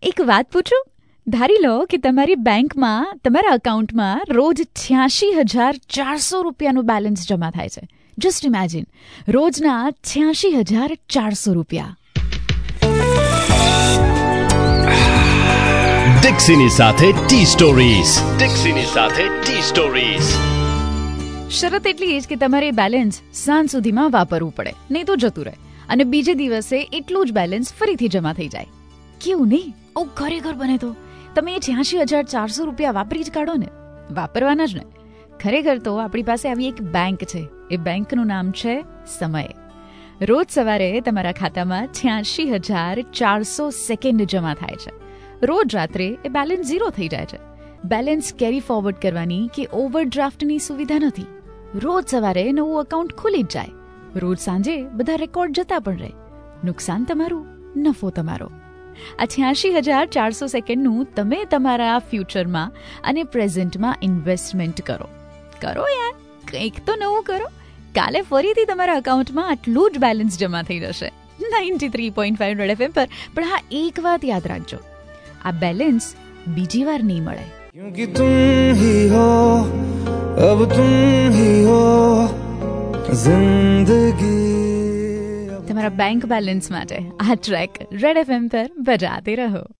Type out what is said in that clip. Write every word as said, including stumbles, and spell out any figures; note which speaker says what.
Speaker 1: એક વાત પૂછું? ધારી લો કે તમારી બેંકમાં તમારા અકાઉન્ટમાં રોજ છ્યાસી હજાર ચારસો રૂપિયાનું બેલેન્સ જમા થાય છે. જસ્ટ ઇમેજિન, રોજના છ્યાસી હજાર ચારસો રૂપિયા.
Speaker 2: દીક્ષિની સાથે ટી સ્ટોરીઝ. દીક્ષિની સાથે ટી સ્ટોરીઝ.
Speaker 1: શરત એટલી જ કે તમારે બેલેન્સ સાંજ સુધીમાં વાપરવું પડે, નહીં તો જતું રહે, અને બીજે દિવસે એટલું જ બેલેન્સ ફરીથી જમા થઈ જાય. કેવું નહીં? ઓ ખરેખર બને તો તમે એ છ્યાસી હજાર ચારસો રૂપિયા વાપરી જ કાઢો ને, વાપરવાના જ ને. ખરેખર તો આપણી પાસે આવી એક બેંક છે. એ બેંકનું નામ છે સમય. રોજ સવારે તમારા ખાતામાં છ્યાસી હજાર ચારસો સેકન્ડ જમા થાય છે. રોજ રાત્રે એ બેલેન્સ ઝીરો થઈ જાય છે. બેલેન્સ કેરી ફોરવર્ડ કરવાની કે ઓવરડ્રાફ્ટની સુવિધા નથી. રોજ સવારે નવું એકાઉન્ટ ખુલી જ જાય. રોજ સાંજે બધા રેકોર્ડ જતા પણ રહે. નુકસાન તમારું, નફો તમારો. આ છ્યાસી હજાર ચારસો સેકન્ડનું તમે તમારા ફ્યુચરમાં અને પ્રેઝન્ટમાં ઇન્વેસ્ટમેન્ટ કરો. કરો યાર, કંઈક તો નવું કરો. કાલે ફરીથી તમારા અકાઉન્ટમાં આટલું જ બેલેન્સ જમા થઈ જશે. Ninety three point five red FM પર. પણ હા, એક વાત યાદ રાખજો, આ બેલેન્સ બીજી વાર નહીં મળે.
Speaker 3: क्योंकि तुम ही हो, अब तुम ही हो जिंदगी.
Speaker 1: તમારા બેંક બેલેન્સ માટે આ ટ્રેક રેડ એફએમ પર બજાતે રહો.